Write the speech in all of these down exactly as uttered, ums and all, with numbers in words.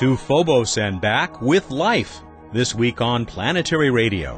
To Phobos and back with life, this week on Planetary Radio.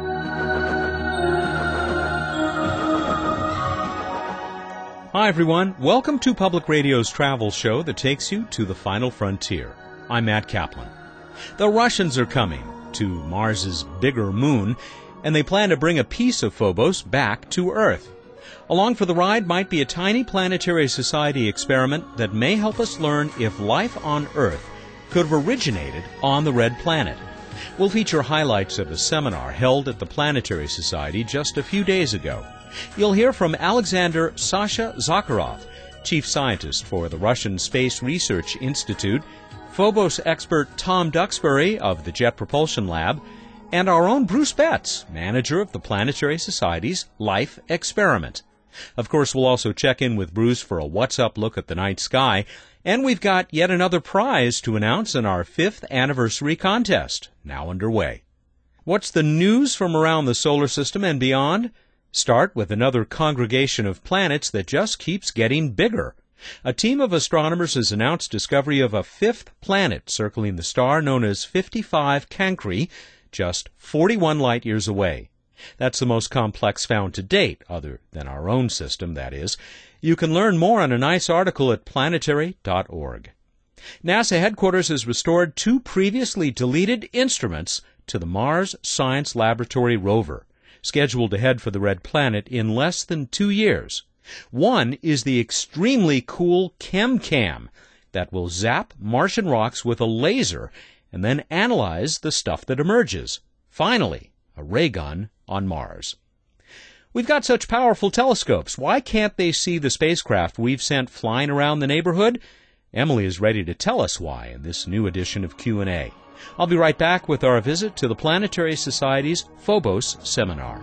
Hi everyone, welcome to Public Radio's travel show that takes you to the final frontier. I'm Matt Kaplan. The Russians are coming to Mars's bigger moon, and they plan to bring a piece of Phobos back to Earth. Along for the ride might be a tiny planetary society experiment that may help us learn if life on Earth could have originated on the Red Planet. We'll feature highlights of a seminar held at the Planetary Society just a few days ago. You'll hear from Alexander Sasha Zakharov, chief scientist for the Russian Space Research Institute, Phobos expert Tom Duxbury of the Jet Propulsion Lab, and our own Bruce Betts, manager of the Planetary Society's Life Experiment. Of course, we'll also check in with Bruce for a What's Up look at the night sky, and we've got yet another prize to announce in our fifth anniversary contest, now underway. What's the news from around the solar system and beyond? Start with another congregation of planets that just keeps getting bigger. A team of astronomers has announced discovery of a fifth planet circling the star known as fifty-five Cancri, just forty-one light-years away. That's the most complex found to date, other than our own system, that is. You can learn more on a nice article at planetary dot org. NASA headquarters has restored two previously deleted instruments to the Mars Science Laboratory rover, scheduled to head for the Red Planet in less than two years. One is the extremely cool ChemCam that will zap Martian rocks with a laser and then analyze the stuff that emerges. Finally, a ray gun on Mars. We've got such powerful telescopes. Why can't they see the spacecraft we've sent flying around the neighborhood? Emily is ready to tell us why in this new edition of Q and A. I'll be right back with our visit to the Planetary Society's Phobos seminar.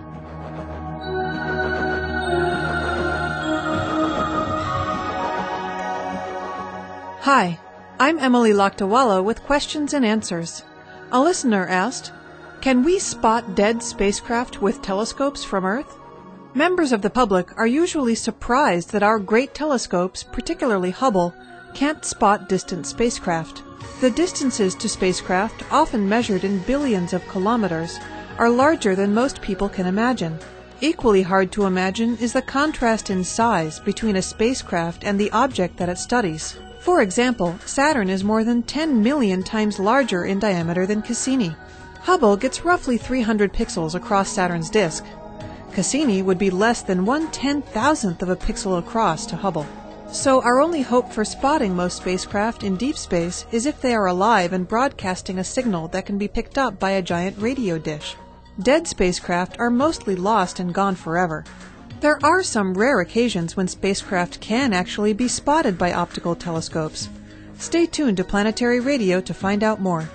Hi, I'm Emily Lakdawala with questions and answers. A listener asked, can we spot dead spacecraft with telescopes from Earth? Members of the public are usually surprised that our great telescopes, particularly Hubble, can't spot distant spacecraft. The distances to spacecraft, often measured in billions of kilometers, are larger than most people can imagine. Equally hard to imagine is the contrast in size between a spacecraft and the object that it studies. For example, Saturn is more than ten million times larger in diameter than Cassini. Hubble gets roughly three hundred pixels across Saturn's disk. Cassini would be less than one ten-thousandth of a pixel across to Hubble. So our only hope for spotting most spacecraft in deep space is if they are alive and broadcasting a signal that can be picked up by a giant radio dish. Dead spacecraft are mostly lost and gone forever. There are some rare occasions when spacecraft can actually be spotted by optical telescopes. Stay tuned to Planetary Radio to find out more.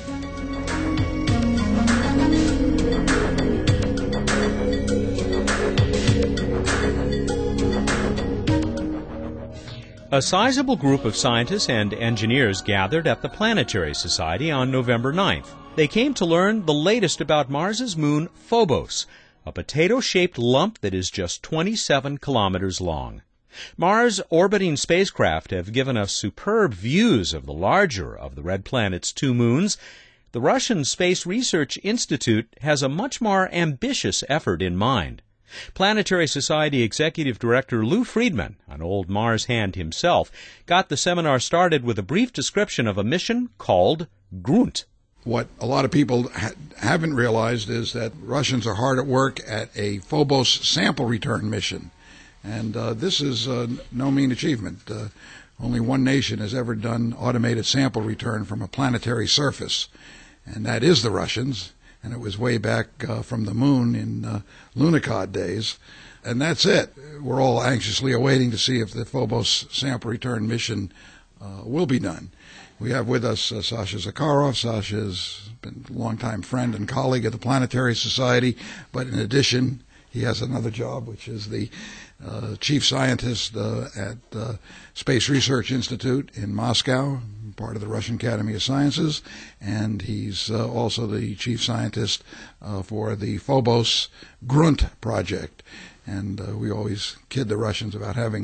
A sizable group of scientists and engineers gathered at the Planetary Society on November ninth. They came to learn the latest about Mars's moon, Phobos, a potato-shaped lump that is just twenty-seven kilometers long. Mars orbiting spacecraft have given us superb views of the larger of the Red Planet's two moons. The Russian Space Research Institute has a much more ambitious effort in mind. Planetary Society Executive Director Lou Friedman, an old Mars hand himself, got the seminar started with a brief description of a mission called Grunt. What a lot of people ha- haven't realized is that Russians are hard at work at a Phobos sample return mission. And uh, this is uh, no mean achievement. Uh, only one nation has ever done automated sample return from a planetary surface, and that is the Russians. And it was way back uh, from the moon in uh, Lunokhod days. And that's it. We're all anxiously awaiting to see if the Phobos sample return mission uh, will be done. We have with us uh, Sasha Zakharov. Sasha's been a longtime friend and colleague of the Planetary Society, but in addition, he has another job, which is the uh, chief scientist uh, at the Space Research Institute in Moscow, part of the Russian Academy of Sciences, and he's uh, also the chief scientist uh, for the Phobos Grunt project. And uh, we always kid the Russians about having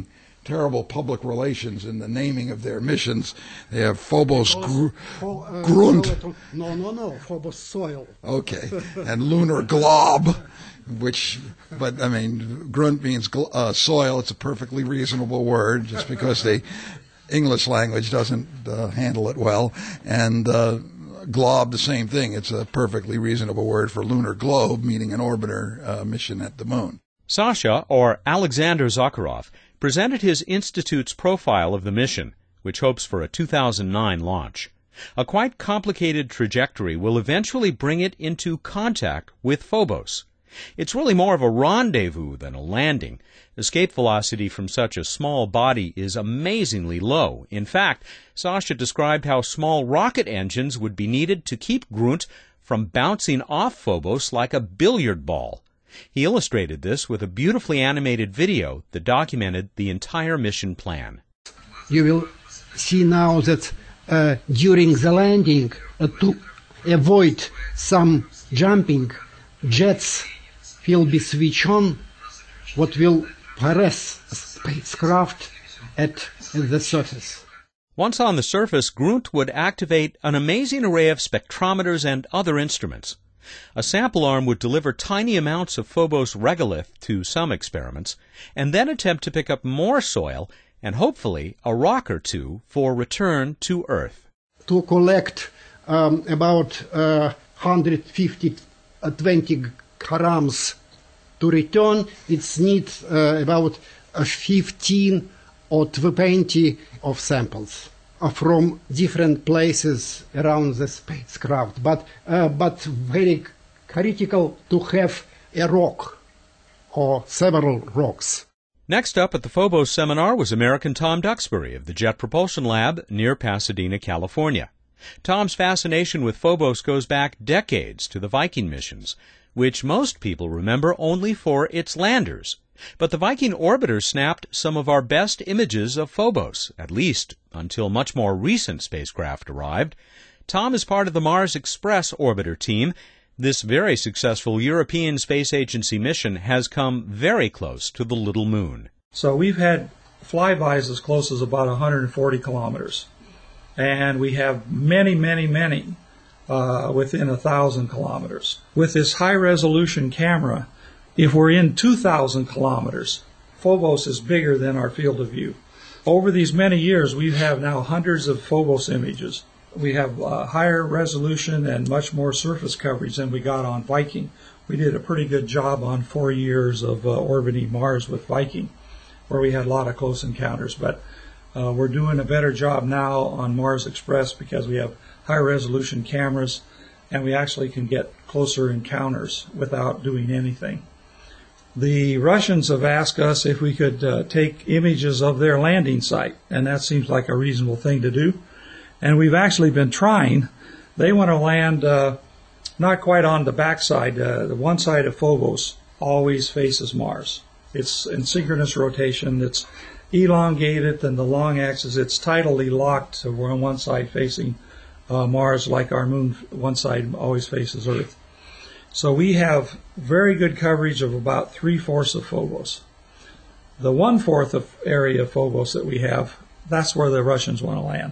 terrible public relations in the naming of their missions. They have Phobos gr- Pho- uh, Grunt. Soil- No, no, no. Phobos soil. Okay, and Lunar Glob, which, but I mean, Grunt means gl- uh, soil. It's a perfectly reasonable word, just because the English language doesn't uh, handle it well. And uh, Glob, the same thing. It's a perfectly reasonable word for lunar globe, meaning an orbiter uh, mission at the moon. Sasha, or Alexander Zakharov, presented his institute's profile of the mission, which hopes for a two thousand nine launch. A quite complicated trajectory will eventually bring it into contact with Phobos. It's really more of a rendezvous than a landing. Escape velocity from such a small body is amazingly low. In fact, Sasha described how small rocket engines would be needed to keep Grunt from bouncing off Phobos like a billiard ball. He illustrated this with a beautifully animated video that documented the entire mission plan. You will see now that uh, during the landing, uh, to avoid some jumping, jets will be switched on, what will harass spacecraft at, at the surface. Once on the surface, Grunt would activate an amazing array of spectrometers and other instruments. A sample arm would deliver tiny amounts of Phobos regolith to some experiments, and then attempt to pick up more soil and hopefully a rock or two for return to Earth. To collect um, about uh, one hundred fifty, uh, twenty grams to return, it's need uh, about uh, fifteen or twenty of samples uh, from different places around the spacecraft. But uh, but very critical to have a rock or several rocks. Next up at the Phobos seminar was American Tom Duxbury of the Jet Propulsion Lab near Pasadena, California. Tom's fascination with Phobos goes back decades to the Viking missions, which most people remember only for its landers. But the Viking orbiter snapped some of our best images of Phobos, at least until much more recent spacecraft arrived. Tom is part of the Mars Express orbiter team. This very successful European Space Agency mission has come very close to the little moon. So we've had flybys as close as about one hundred forty kilometers. And we have many, many, many uh, within one thousand kilometers. With this high-resolution camera, if we're in two thousand kilometers, Phobos is bigger than our field of view. Over these many years, we have now hundreds of Phobos images. We have uh, higher resolution and much more surface coverage than we got on Viking. We did a pretty good job on four years of uh, orbiting Mars with Viking, where we had a lot of close encounters. But uh, we're doing a better job now on Mars Express because we have high resolution cameras and we actually can get closer encounters without doing anything. The Russians have asked us if we could uh, take images of their landing site, and that seems like a reasonable thing to do. And we've actually been trying. They want to land uh, not quite on the backside. Uh, the one side of Phobos always faces Mars. It's in synchronous rotation. It's elongated, and the long axis, it's tidally locked, so we're on one side facing uh, Mars, like our moon, one side always faces Earth. So we have very good coverage of about three-fourths of Phobos. The one-fourth of area of Phobos that we have, that's where the Russians want to land.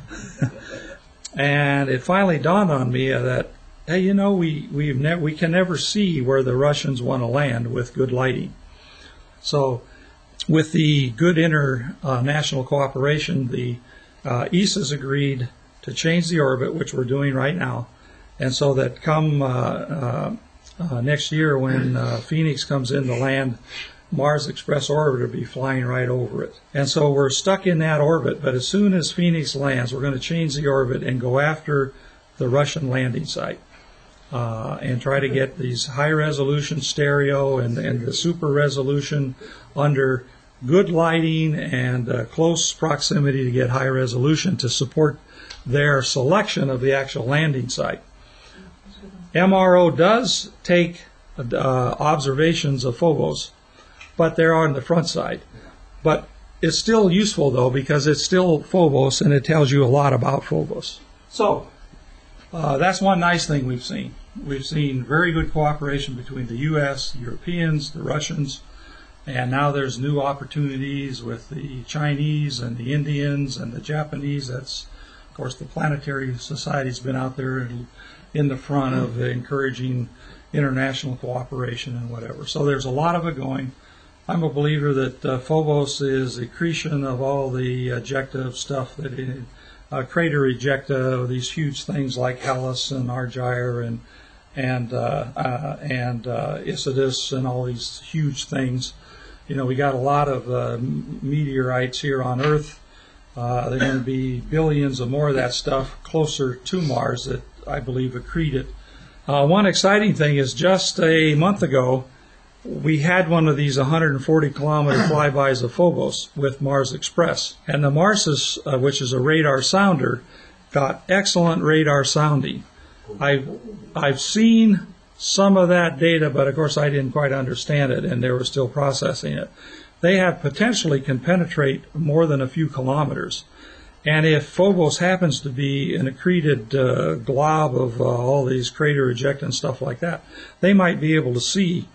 And it finally dawned on me that, hey, you know, we we've ne- we can never see where the Russians want to land with good lighting. So with the good international cooperation, the uh, E S A has agreed to change the orbit, which we're doing right now. And so that come uh, uh, uh, next year when uh, Phoenix comes in to land, Mars Express orbiter will be flying right over it. And so we're stuck in that orbit, but as soon as Phoenix lands, we're going to change the orbit and go after the Russian landing site uh, and try to get these high-resolution stereo and, and the super resolution under good lighting and uh, close proximity to get high resolution to support their selection of the actual landing site. M R O does take uh, observations of Phobos, but they're on the front side. But it's still useful, though, because it's still Phobos, and it tells you a lot about Phobos. So uh, that's one nice thing we've seen. We've seen very good cooperation between the U S, Europeans, the Russians, And now there's new opportunities with the Chinese and the Indians and the Japanese. That's, of course, the Planetary Society's been out there in the front of encouraging international cooperation and whatever. So there's a lot of it going. I'm a believer that uh, Phobos is accretion of all the ejecta stuff that it, uh, crater ejecta, these huge things like Hellas and Argyre and and uh, uh, and uh, Isidis and all these huge things. You know, we got a lot of uh, meteorites here on Earth. Uh, there are going to be billions of more of that stuff closer to Mars that I believe accreted. Uh, one exciting thing is just a month ago, we had one of these one hundred forty kilometer flybys of Phobos with Mars Express. And the Marsus, uh, which is a radar sounder, got excellent radar sounding. I've, I've seen some of that data, but of course I didn't quite understand it, and they were still processing it. They have potentially can penetrate more than a few kilometers. And if Phobos happens to be an accreted uh, glob of uh, all these crater ejecta and stuff like that, they might be able to see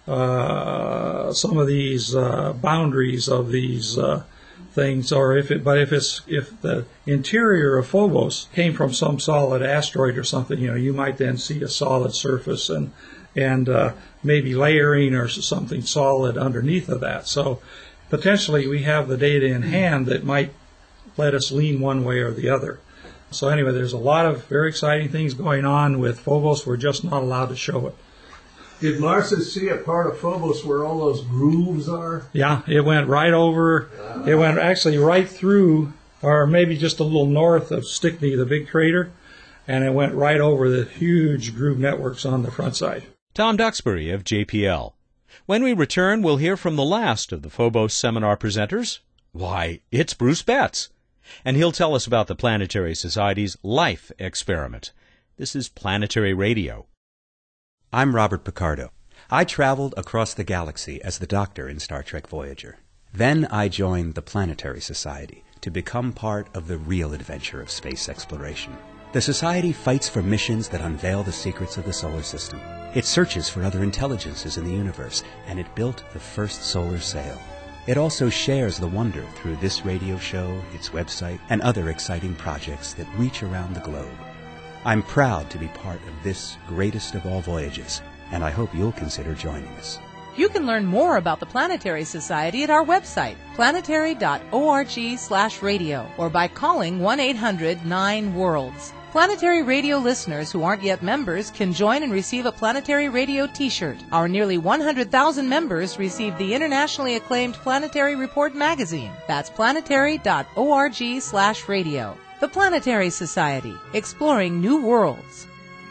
uh, some of these uh, boundaries of these uh, things. Or if it, but if it's if the interior of Phobos came from some solid asteroid or something, you know, you might then see a solid surface and and uh, maybe layering or something solid underneath of that. So potentially we have the data in hand that might let us lean one way or the other. So anyway, there's a lot of very exciting things going on with Phobos. We're just not allowed to show it. Did Marsus see a part of Phobos where all those grooves are? Yeah, it went right over, it went actually right through, or maybe just a little north of Stickney, the big crater, and it went right over the huge groove networks on the front side. Tom Duxbury of J P L. When we return, we'll hear from the last of the Phobos seminar presenters. Why, it's Bruce Betts. And he'll tell us about the Planetary Society's Life experiment. This is Planetary Radio. I'm Robert Picardo. I traveled across the galaxy as the Doctor in Star Trek Voyager. Then I joined the Planetary Society to become part of the real adventure of space exploration. The Society fights for missions that unveil the secrets of the solar system. It searches for other intelligences in the universe, and it built the first solar sail. It also shares the wonder through this radio show, its website, and other exciting projects that reach around the globe. I'm proud to be part of this greatest of all voyages, and I hope you'll consider joining us. You can learn more about the Planetary Society at our website, planetary dot org slash radio, or by calling one eight hundred nine worlds. Planetary Radio listeners who aren't yet members can join and receive a Planetary Radio t-shirt. Our nearly one hundred thousand members receive the internationally acclaimed Planetary Report magazine. That's planetary dot org slash radio. The Planetary Society, exploring new worlds.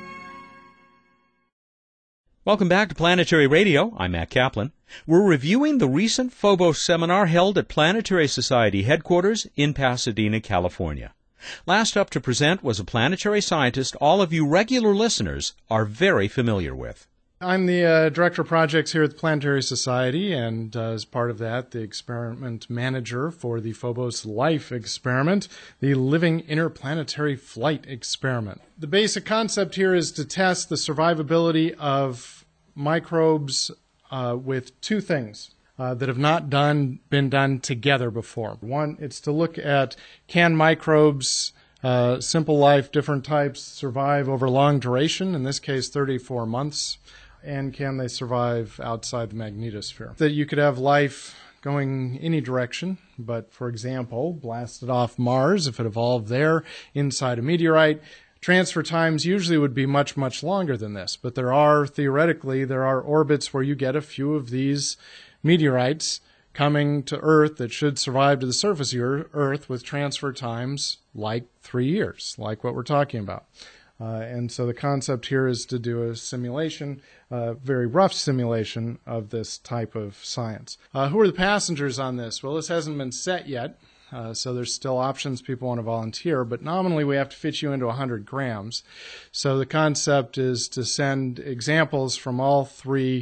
Welcome back to Planetary Radio. I'm Matt Kaplan. We're reviewing the recent Phobos seminar held at Planetary Society headquarters in Pasadena, California. Last up to present was a planetary scientist all of you regular listeners are very familiar with. I'm the uh, Director of Projects here at the Planetary Society, and uh, as part of that, the experiment manager for the Phobos Life experiment, the Living Interplanetary Flight experiment. The basic concept here is to test the survivability of microbes uh, with two things. Uh, that have not done been done together before. One, it's to look at can microbes, uh, simple life, different types, survive over long duration, in this case thirty-four months, and can they survive outside the magnetosphere. That you could have life going any direction, but for example, blasted off Mars, if it evolved there inside a meteorite, transfer times usually would be much, much longer than this. But there are, theoretically, there are orbits where you get a few of these meteorites coming to Earth that should survive to the surface of Earth with transfer times like three years, like what we're talking about. Uh, and so the concept here is to do a simulation, a uh, very rough simulation of this type of science. Uh, who are the passengers on this? Well, this hasn't been set yet. Uh, so there's still options people want to volunteer, but nominally we have to fit you into one hundred grams. So the concept is to send examples from all three uh,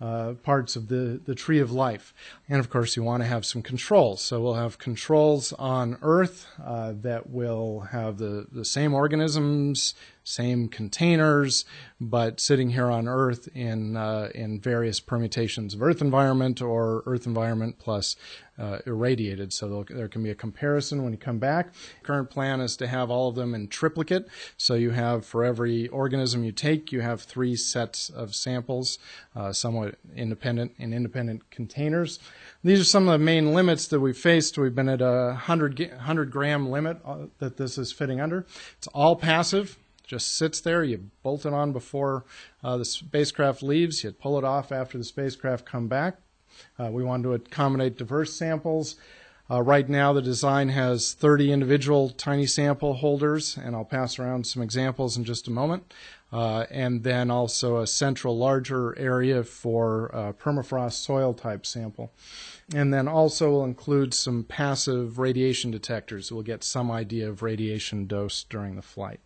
uh, parts of the, the tree of life. And of course, you want to have some controls. So we'll have controls on Earth uh, that will have the, the same organisms, same containers, but sitting here on Earth in uh, in various permutations of Earth environment or Earth environment plus uh, irradiated. So there can be a comparison when you come back. Current plan is to have all of them in triplicate. So you have, for every organism you take, you have three sets of samples, uh, somewhat independent in independent containers. These are some of the main limits that we've faced. We've been at a one hundred gram limit that this is fitting under. It's all passive. Just sits there. You bolt it on before uh, the spacecraft leaves. You pull it off after the spacecraft come back. Uh, we want to accommodate diverse samples. Uh, right now, the design has thirty individual tiny sample holders, and I'll pass around some examples in just a moment. Uh, and then also a central larger area for uh, permafrost soil type sample. And then also will include some passive radiation detectors. We'll get some idea of radiation dose during the flight.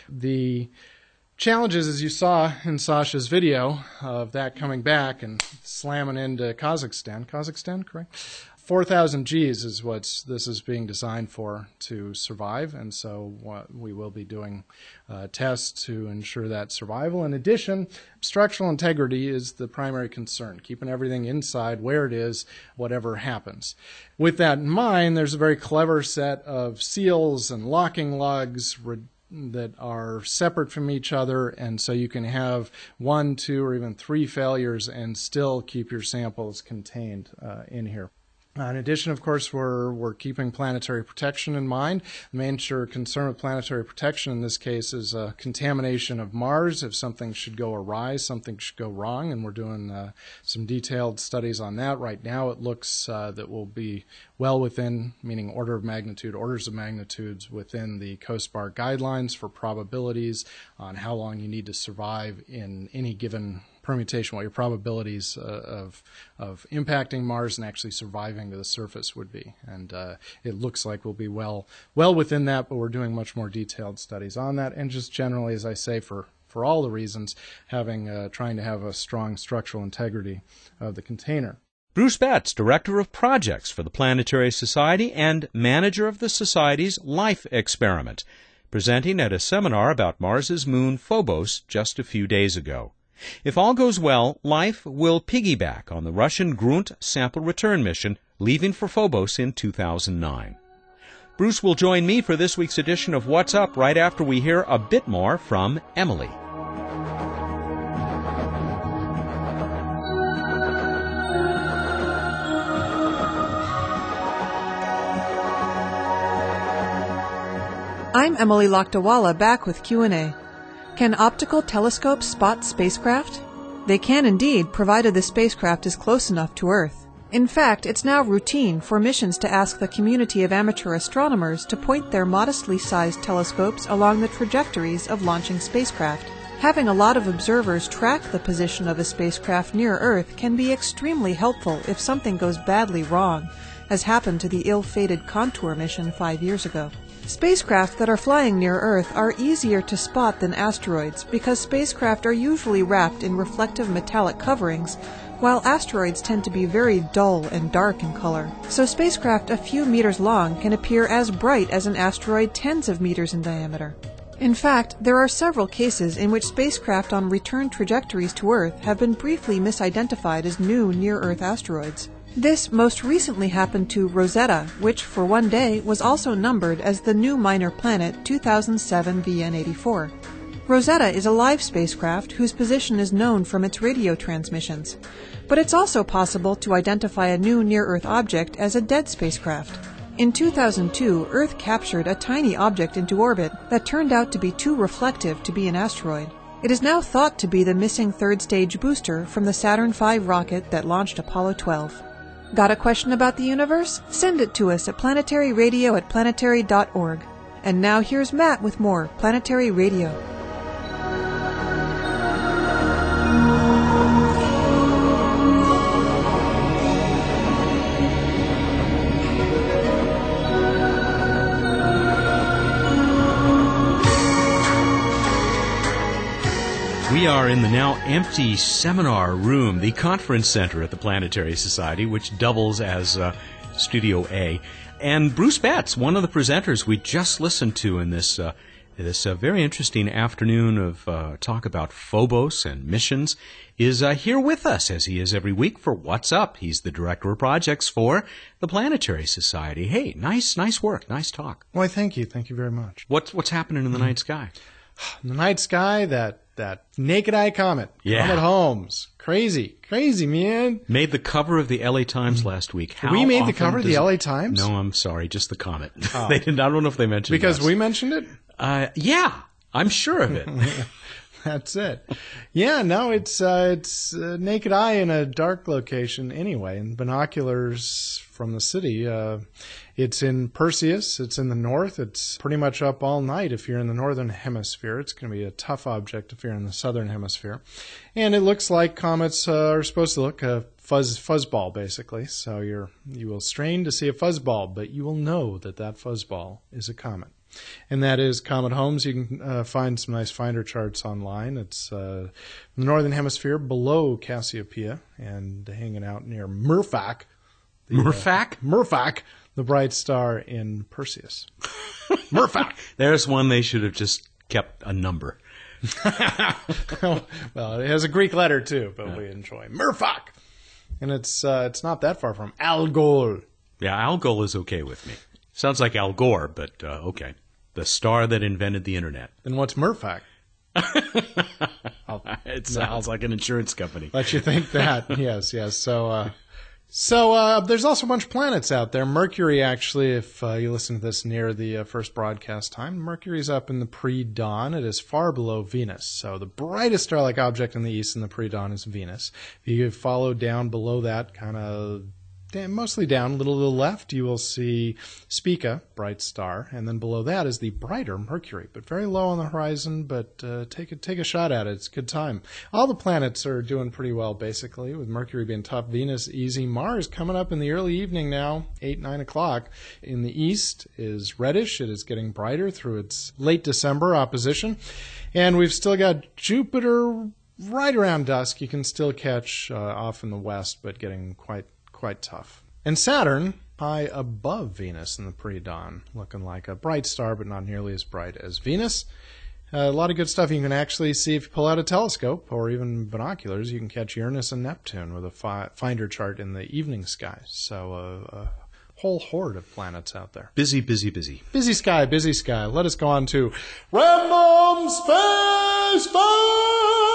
The challenges, as you saw in Sasha's video, of that coming back and slamming into Kazakhstan. Kazakhstan, correct? four thousand G's is what this is being designed for to survive, and so what we will be doing uh, tests to ensure that survival. In addition, structural integrity is the primary concern, keeping everything inside where it is, whatever happens. With that in mind, there's a very clever set of seals and locking lugs re- that are separate from each other, and so you can have one, two, or even three failures and still keep your samples contained uh, in here. Uh, in addition, of course, we're we're keeping planetary protection in mind. The main sure concern with planetary protection in this case is uh, contamination of Mars. If something should go awry, something should go wrong, and we're doing uh, some detailed studies on that. Right now, it looks uh, that we'll be well within, meaning order of magnitude, orders of magnitudes within the COSPAR guidelines for probabilities on how long you need to survive in any given permutation, what your probabilities uh, of of impacting Mars and actually surviving to the surface would be. And uh, it looks like we'll be well well within that, but we're doing much more detailed studies on that. And just generally, as I say, for, for all the reasons, having uh, trying to have a strong structural integrity of the container. Bruce Betts, Director of Projects for the Planetary Society and Manager of the Society's Life Experiment, presenting at a seminar about Mars's moon Phobos just a few days ago. If all goes well, Life will piggyback on the Russian Grunt sample return mission, leaving for Phobos in two thousand nine. Bruce will join me for this week's edition of What's Up right after we hear a bit more from Emily. I'm Emily Lakdawala, back with Q and A. Can optical telescopes spot spacecraft? They can indeed, provided the spacecraft is close enough to Earth. In fact, it's now routine for missions to ask the community of amateur astronomers to point their modestly sized telescopes along the trajectories of launching spacecraft. Having a lot of observers track the position of a spacecraft near Earth can be extremely helpful if something goes badly wrong, as happened to the ill-fated Contour mission five years ago. Spacecraft that are flying near Earth are easier to spot than asteroids because spacecraft are usually wrapped in reflective metallic coverings, while asteroids tend to be very dull and dark in color. So spacecraft a few meters long can appear as bright as an asteroid tens of meters in diameter. In fact, there are several cases in which spacecraft on return trajectories to Earth have been briefly misidentified as new near-Earth asteroids. This most recently happened to Rosetta, which for one day was also numbered as the new minor planet two thousand seven V N eighty-four. Rosetta is a live spacecraft whose position is known from its radio transmissions, but it's also possible to identify a new near-Earth object as a dead spacecraft. In two thousand two, Earth captured a tiny object into orbit that turned out to be too reflective to be an asteroid. It is now thought to be the missing third-stage booster from the Saturn five rocket that launched Apollo twelve. Got a question about the universe? Send it to us at planetary radio at planetary dot org. And now here's Matt with more Planetary Radio. We are in the now empty seminar room, the conference center at the Planetary Society, which doubles as uh, Studio A. And Bruce Betts, one of the presenters we just listened to in this uh, this uh, very interesting afternoon of uh, talk about Phobos and missions, is uh, here with us, as he is every week, for What's Up. He's the Director of Projects for the Planetary Society. Hey, nice, nice work, nice talk. Why, thank you. Thank you very much. What's, what's happening in the night sky? In the night sky, that, that naked eye comet. Yeah. Comet Holmes. Crazy. Crazy, man. Made the cover of the L A Times last week. How we made the often cover of the does- L A Times? No, I'm sorry, just the comet. Oh. They didn't, I don't know if they mentioned Because us. we mentioned it? Uh, yeah, I'm sure of it. That's it. Yeah, no, it's uh, it's uh, naked eye in a dark location anyway, and binoculars from the city. Uh, it's in Perseus. It's in the north. It's pretty much up all night if you're in the northern hemisphere. It's going to be a tough object if you're in the southern hemisphere. And it looks like comets uh, are supposed to look, a fuzz fuzzball basically. So you're you will strain to see a fuzzball, but you will know that that fuzzball is a comet. And that is Comet Holmes. You can uh, find some nice finder charts online. It's uh, the northern hemisphere below Cassiopeia and hanging out near Murphak. The, Murphak? Uh, Murphak, the bright star in Perseus. Murphak. There's one they should have just kept a number. Well, it has a Greek letter too, but yeah. We enjoy Murphak. And it's uh, it's not that far from Algol. Yeah, Algol is okay with me. Sounds like Al Gore, but uh, okay. The star that invented the internet. Then what's Murphak? It sounds like an insurance company. Let you think that. Yes, yes. So, uh, so uh, there's also a bunch of planets out there. Mercury, actually, if uh, you listen to this near the uh, first broadcast time, Mercury's up in the pre-dawn. It is far below Venus. So the brightest star-like object in the east in the pre-dawn is Venus. If you follow down below that, kind of mostly down, a little to the left, you will see Spica, bright star, and then below that is the brighter Mercury, but very low on the horizon, but uh, take, a, take a shot at it. It's a good time. All the planets are doing pretty well, basically, with Mercury being top, Venus easy. Mars coming up in the early evening now, eight, nine o'clock. In the east is reddish. It is getting brighter through its late December opposition. And we've still got Jupiter right around dusk. You can still catch uh, off in the west, but getting quite quite tough. And Saturn, high above Venus in the pre-dawn, looking like a bright star, but not nearly as bright as Venus. Uh, a lot of good stuff you can actually see if you pull out a telescope or even binoculars. You can catch Uranus and Neptune with a fi- finder chart in the evening sky. So uh, a whole horde of planets out there. Busy, busy, busy. Busy sky, busy sky. Let us go on to Random Space Fact!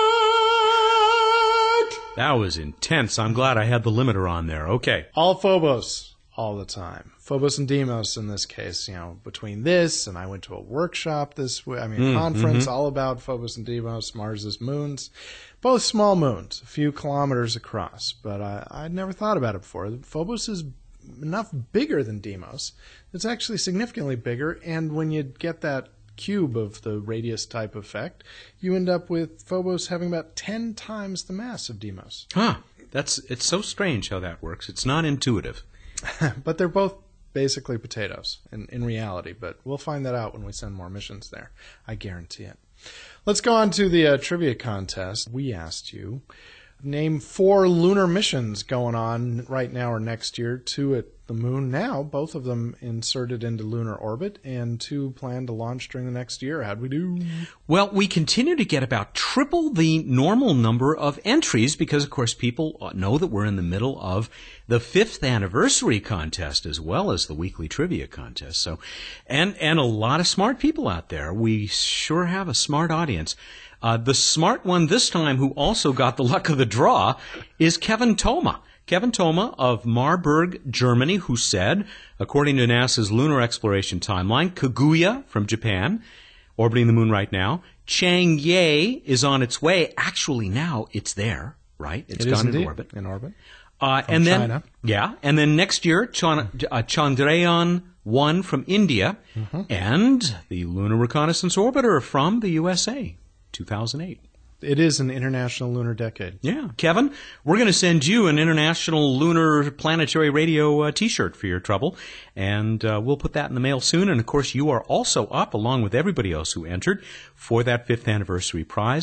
That was intense. I'm glad I had the limiter on there. Okay. All Phobos, all the time. Phobos and Deimos in this case. You know, between this and I went to a workshop this week, I mean, Mm, conference mm-hmm. all about Phobos and Deimos, Mars's moons. Both small moons, a few kilometers across. But I, I'd never thought about it before. Phobos is enough bigger than Deimos. It's actually significantly bigger. And when you get that cube of the radius type effect, you end up with Phobos having about ten times the mass of Deimos. Huh. That's it's so strange how that works. It's not intuitive. But they're both basically potatoes in, in reality. But we'll find that out when we send more missions there. I guarantee it. Let's go on to the uh, trivia contest. We asked you, name four lunar missions going on right now or next year, two at the moon now, both of them inserted into lunar orbit, and two planned to launch during the next year. How'd we do? Well, we continue to get about triple the normal number of entries because, of course, people know that we're in the middle of the fifth anniversary contest as well as the weekly trivia contest. So, and, and a lot of smart people out there. We sure have a smart audience. Uh, the smart one this time who also got the luck of the draw is Kevin Thoma. Kevin Thoma of Marburg, Germany, who said, according to NASA's lunar exploration timeline, Kaguya from Japan, orbiting the moon right now. Chang'e is on its way. Actually, now it's there, right? It's it gone is into orbit. In orbit. Uh, from and then, China. Yeah, and then next year, Chan- uh, Chandrayaan one from India, mm-hmm. and the Lunar Reconnaissance Orbiter from the U S A, two thousand eight. It is an international lunar decade. Yeah. Kevin, we're going to send you an International Lunar Planetary Radio uh, T-shirt for your trouble, and uh, we'll put that in the mail soon. And, of course, you are also up, along with everybody else who entered, for that fifth anniversary prize,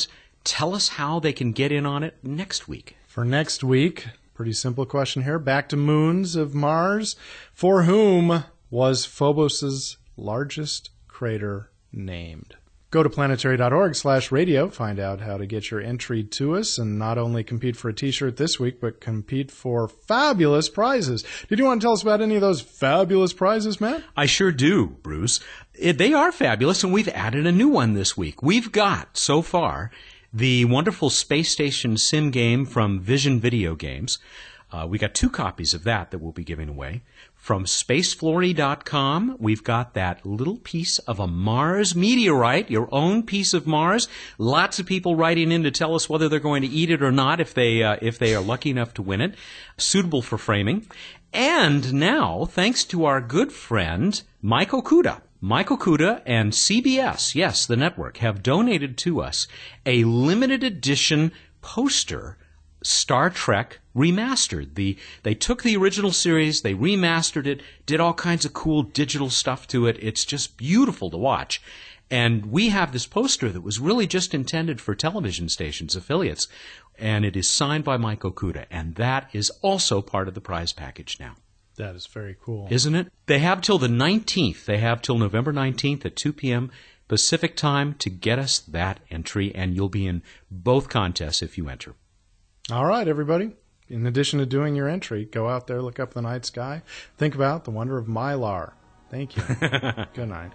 tell us how they can get in on it next week. For next week, pretty simple question here. Back to moons of Mars. For whom was Phobos' largest crater named? Go to planetary.org slash radio. Find out how to get your entry to us and not only compete for a t-shirt this week, but compete for fabulous prizes. Did you want to tell us about any of those fabulous prizes, Matt? I sure do, Bruce. It, they are fabulous, and we've added a new one this week. We've got, so far, the wonderful Space Station sim game from Vision Video Games. Uh, we got two copies of that that we'll be giving away. From space flory dot com, we've got that little piece of a Mars meteorite, your own piece of Mars. Lots of people writing in to tell us whether they're going to eat it or not if they uh, if they are lucky enough to win it. Suitable for framing. And now, thanks to our good friend Mike Okuda, Mike Okuda and C B S, yes, the network, have donated to us a limited edition poster Star Trek Remastered. The they took the original series, they remastered it, did all kinds of cool digital stuff to it. It's just beautiful to watch. And we have this poster that was really just intended for television stations, affiliates, and it is signed by Mike Okuda, and that is also part of the prize package now. That is very cool. Isn't it? They have till the nineteenth. They have till November nineteenth at two p.m. Pacific time to get us that entry, and you'll be in both contests if you enter. All right, everybody. In addition to doing your entry, go out there, look up the night sky, think about the wonder of Mylar. Thank you. Good night.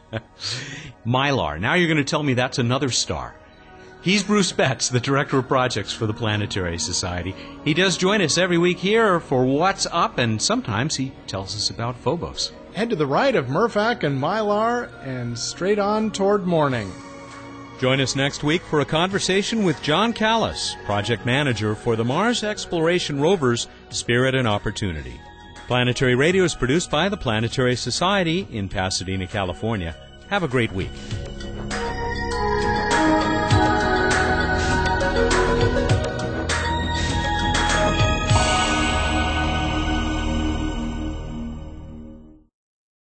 Mylar. Now you're going to tell me that's another star. He's Bruce Betts, the Director of Projects for the Planetary Society. He does join us every week here for What's Up, and sometimes he tells us about Phobos. Head to the right of Murphak and Mylar and straight on toward morning. Join us next week for a conversation with John Callis, Project Manager for the Mars Exploration Rovers Spirit and Opportunity. Planetary Radio is produced by the Planetary Society in Pasadena, California. Have a great week.